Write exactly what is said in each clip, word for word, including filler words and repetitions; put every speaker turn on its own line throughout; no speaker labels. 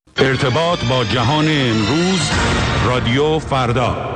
ارتباط با جهان امروز، رادیو فردا.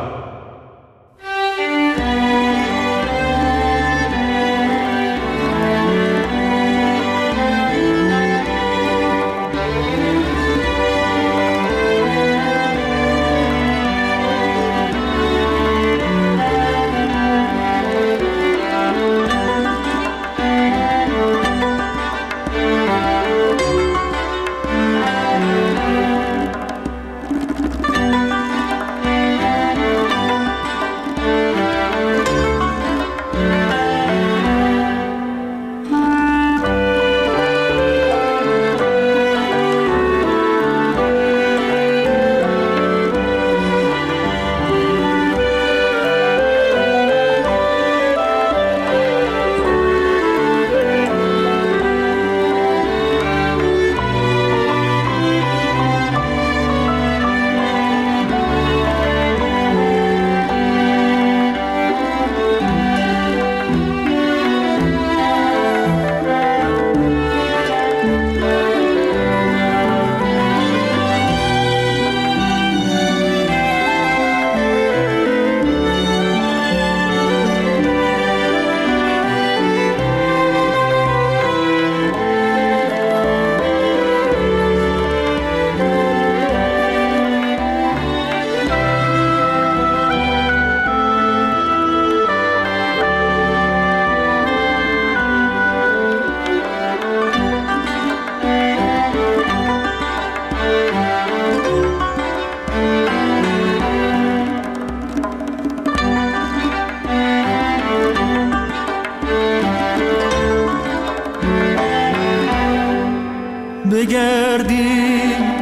بگردی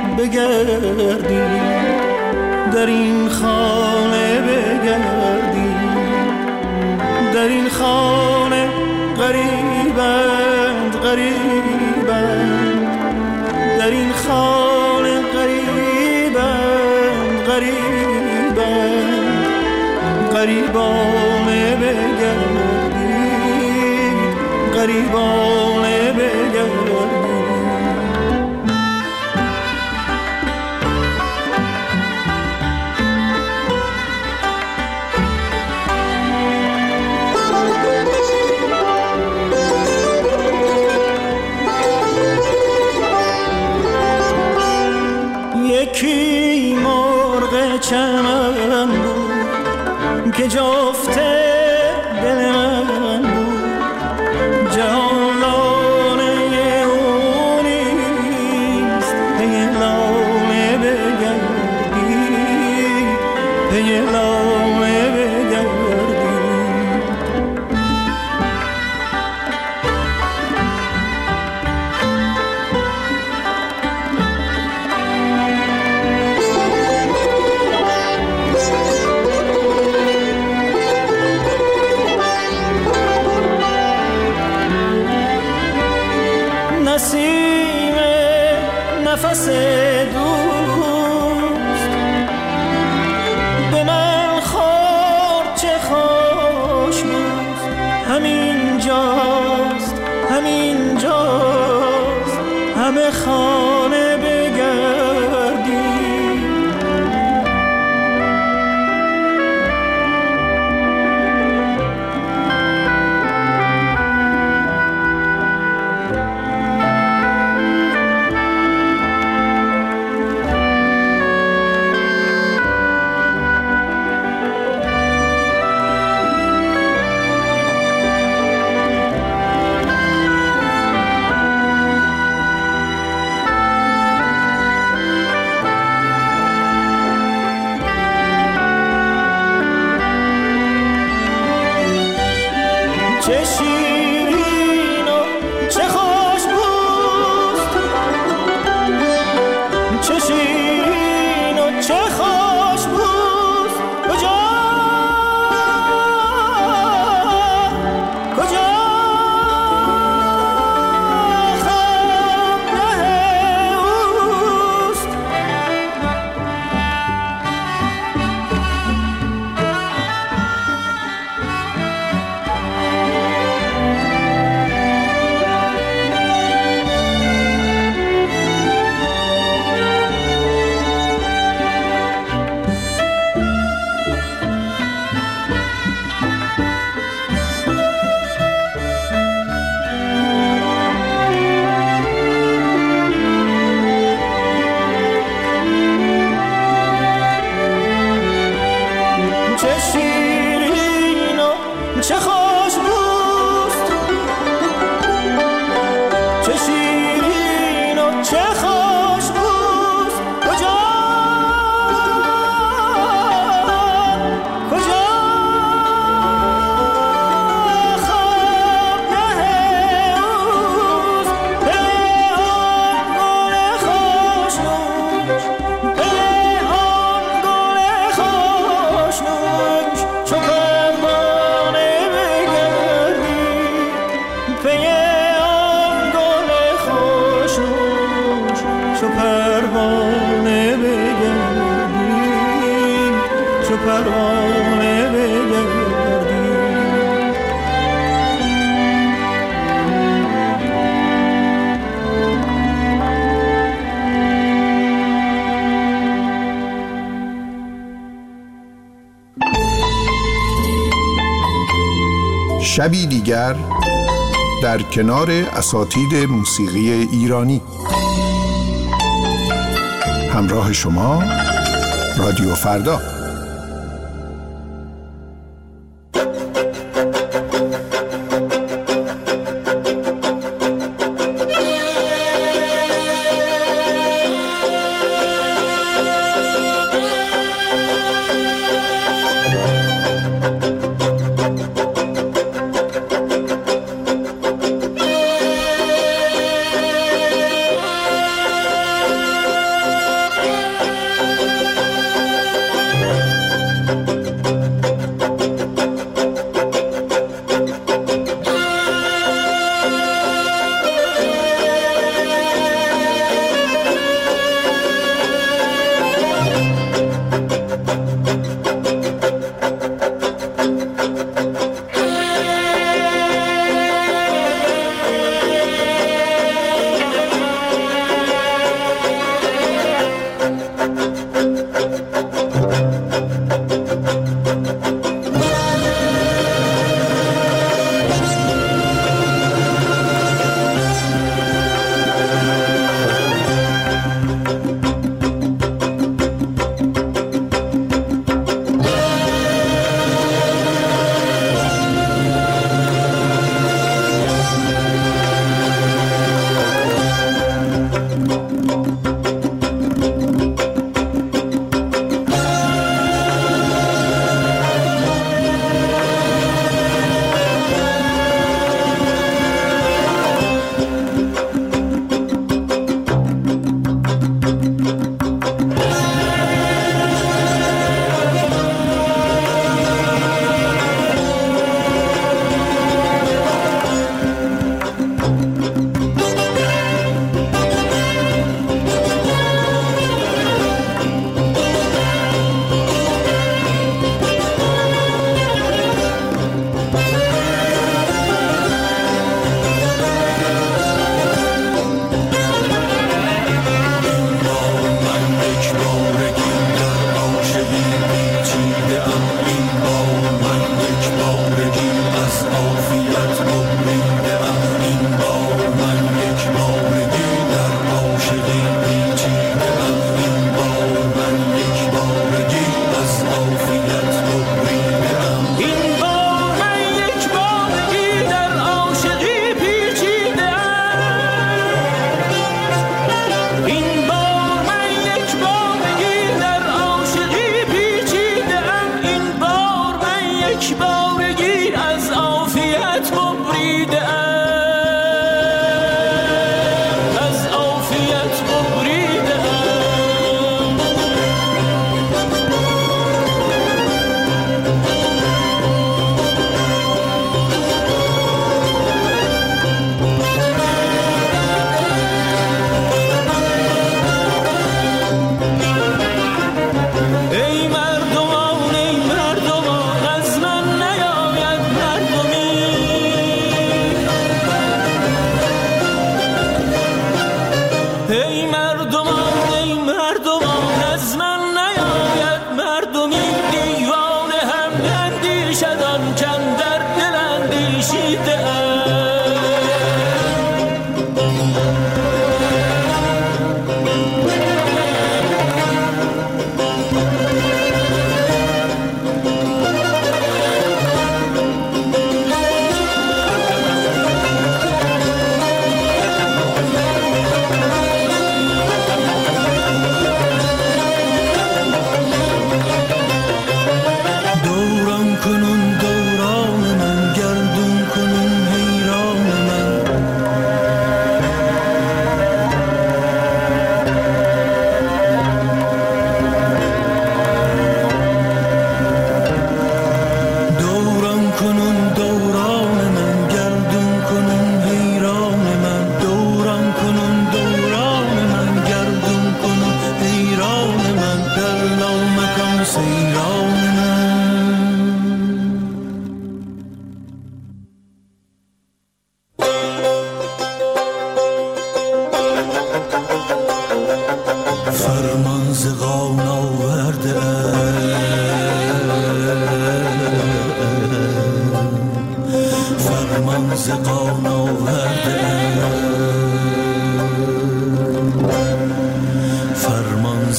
بگردی در این خانه، بگردی در این خانه، غریبند غریبند در این خانه، غریبند غریبند غریبانه، بگردی غریبانه، بگردی. یکی مرغ چمن بود که جفته دل من بود، جهان لانه او نیست، پی لانه بگردی، پی لانه بگردی. نسیم نفس دوست به من خورد، چه خوش بود، همین جاست همین جاست، همه خانه بگردی. چو پروانه بگردیم، چو پروانه بگردیم.
شبی دیگر در کنار اساتید موسیقی ایرانی. همراه شما رادیو فردا.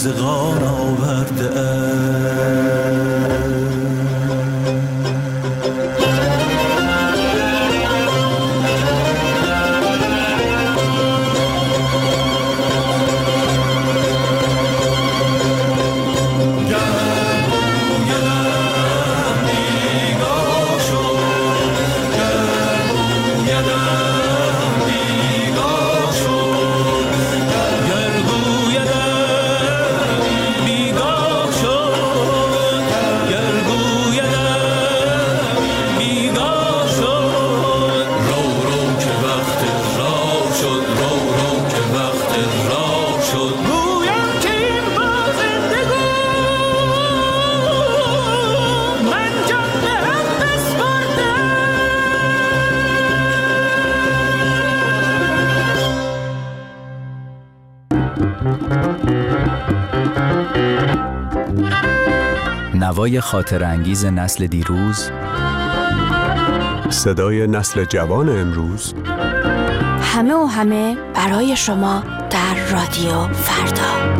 زغار آورده
نوای خاطر انگیز نسل دیروز،
صدای نسل جوان امروز،
همه و همه برای شما در رادیو فردا.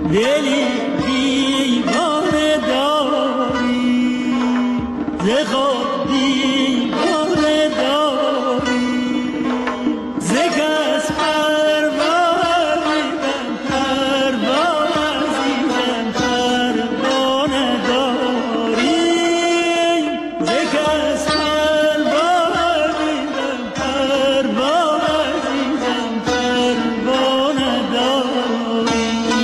دلی دیوانه داری ز خود دیوانه داری ز کس پروا دیدم پروا عزیزم پروانه داری ز کس پروا دیدم پروا عزیزم پروانه داری.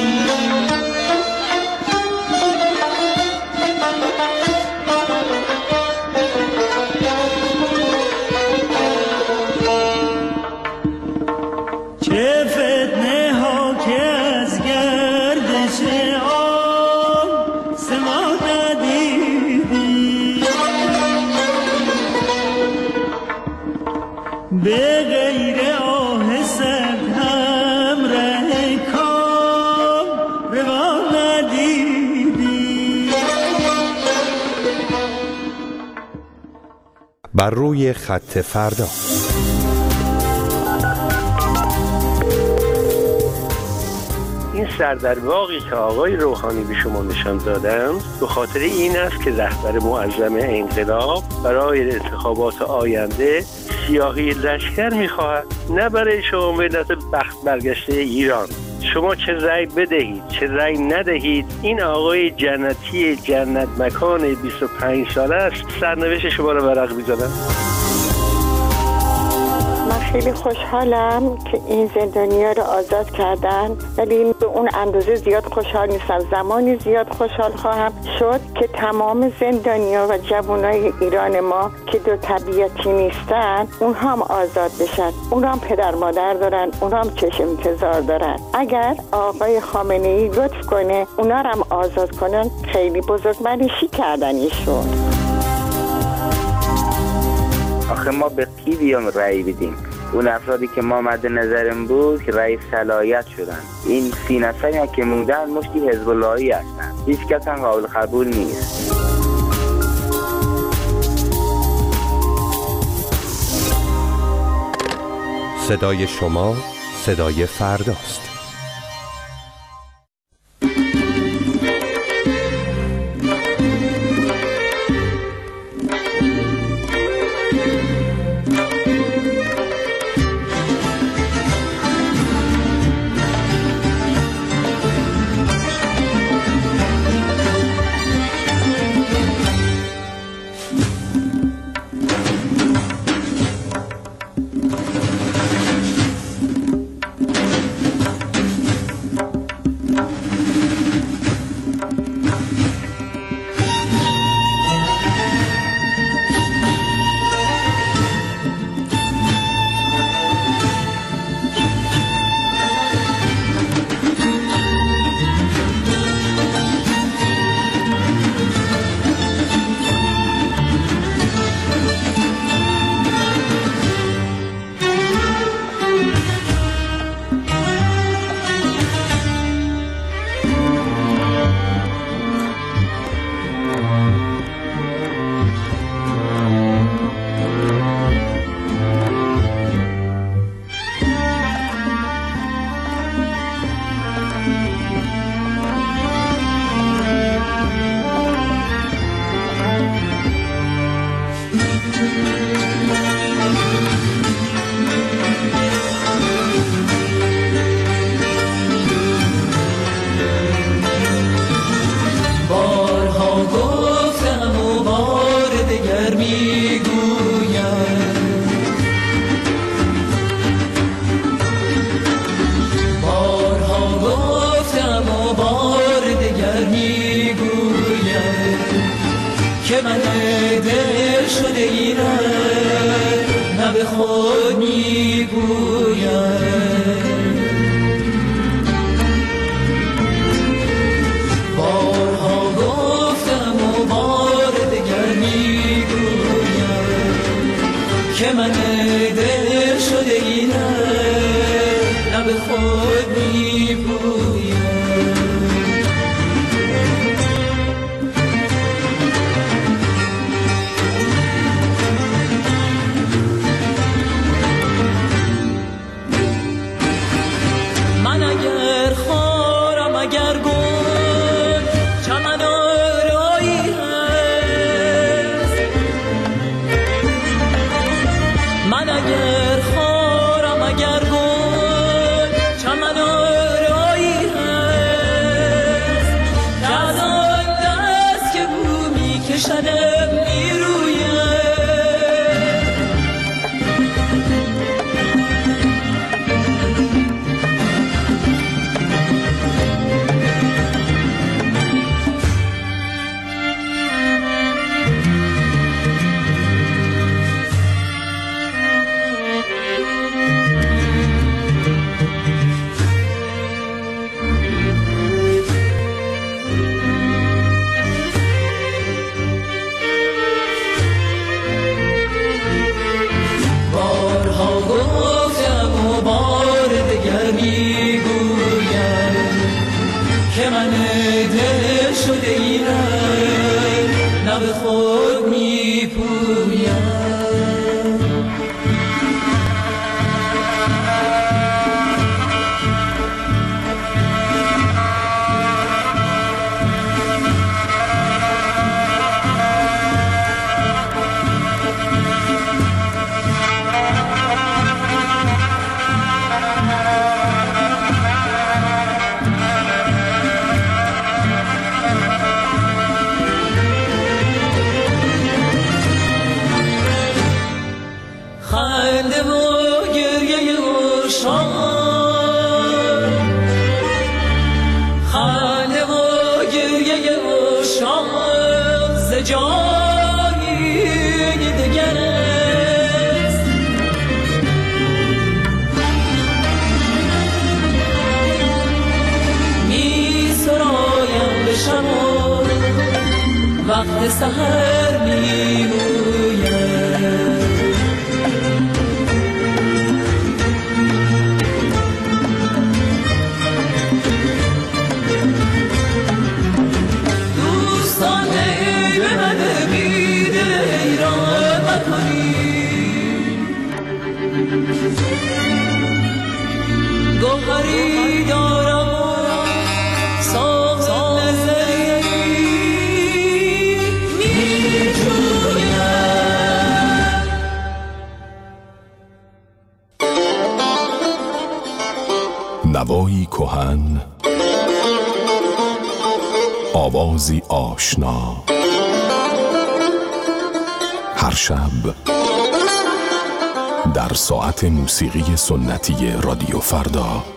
چه فتنه ها که از گردش آب سما ندیدی به غیر آه سرد همراه کام روا ندیدی.
بر روی خط فردا.
این سردرواقی که آقای روحانی به شما نشان دادند به خاطر این است که رهبر معظم انقلاب برای انتخابات آینده سیاهی لشکر می‌خواهد، نه برای شما ملت بخت برگشته ایران. شما چه رأی بدهید چه رأی ندهید، این آقای جنتی جنت مکان بیست و پنج ساله است سرنوشت شما را ورق می‌زند.
من خیلی خوشحالم که این زندانی‌ها رو آزاد کردن، ولی به اون اندازه زیاد خوشحال نیستم. زمانی زیاد خوشحال خواهم شد که تمام زندانی‌ها و جوانای ایران ما که دو طبیعتی نیستن اونها هم آزاد بشن. اونها هم پدر مادر دارن، اونها هم چشم انتظار دارن. اگر آقای خامنه‌ای لطف کنه اونها رو هم آزاد کنن، خیلی بزرگمنشی کردن ایشون.
آخه ما به کی بیام رأی بدیم؟ اون افرادی که ما مد نظرم بود که رئیس صلاحیت شدن، این سی نفری هم که موندن مشتی حزب اللهی هستن، هیچ کس هم قابل قبول نیست.
صدای شما صدای فرداست.
که من دل شده ایران نه به خود میگویم. بارها گفتم و بار دگر میگویم که من دل شده ایران نه به خود میگویم.
من اگر خارم اگر گم
شبان وقت سحر میگوید دوستان ای به من بیدل ایران مکنید گوهری دارم ساخت نظری میجویم.
نوایی کهن، آوازی آشنا، هر شب در ساعت موسیقی سنتی رادیو فردا.